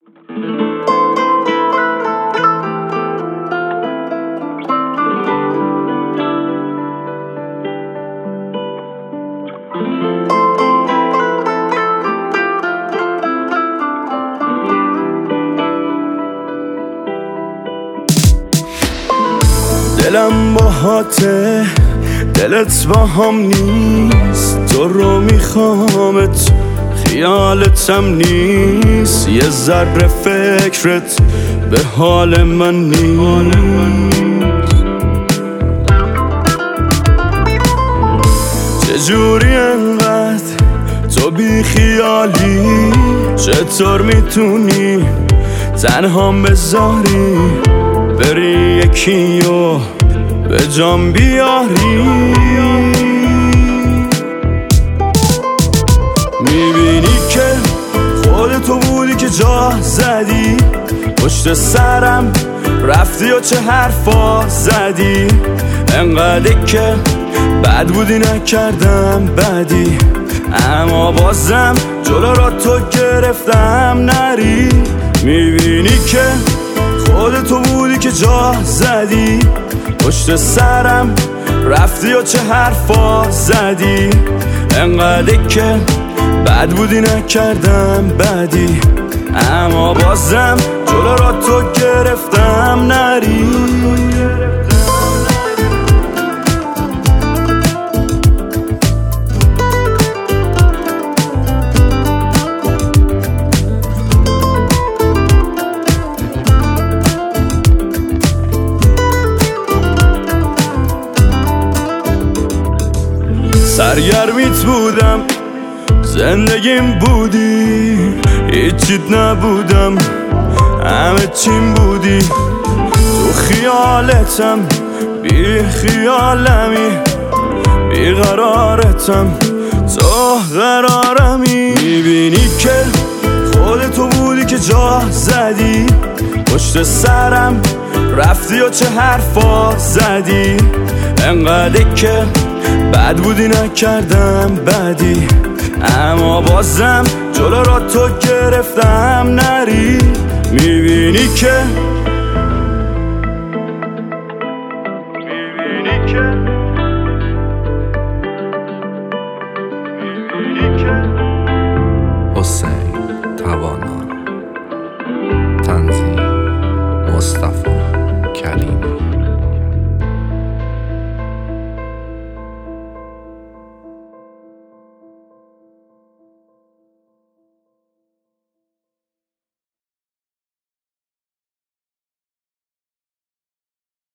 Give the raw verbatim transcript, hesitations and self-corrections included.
دلم باهاته، دلت با هم نیست، تو رو میخوامت خیالتم نیست، یه ذره فکرت به حال من نیست. چجوری انقدر تو بی خیالی، چطور میتونی تنها بذاری بری یکیو به جام بیاری؟ میبینی که خودتو بودی که جا زدی پشت سرم رفتی و چه حرفا زدی، انقدر که بد بودی نکردم بدی، اما بازم جلو را تو گرفتم نری. میبینی که خودتو بودی که جا زدی پشت سرم رفتی و چه حرفا زدی، انقدر که بد بودی نکردم بدی، اما بازم جلو را تو گرفتم نری. سرگرمیت بودم، زندگیم بودی، هیچیت نبودم، همه چیم بودی، تو خیالتم بی خیالمی، بی قرارتم تو قرارمی. میبینی که خودتو بودی که جا زدی پشت سرم رفتی و چه حرفا زدی، انقدر که بد بودی نکردم بدی، اما بازم جلو را تو گرفتم نری. میبینی که میبینی که میبینی که حسین توانا.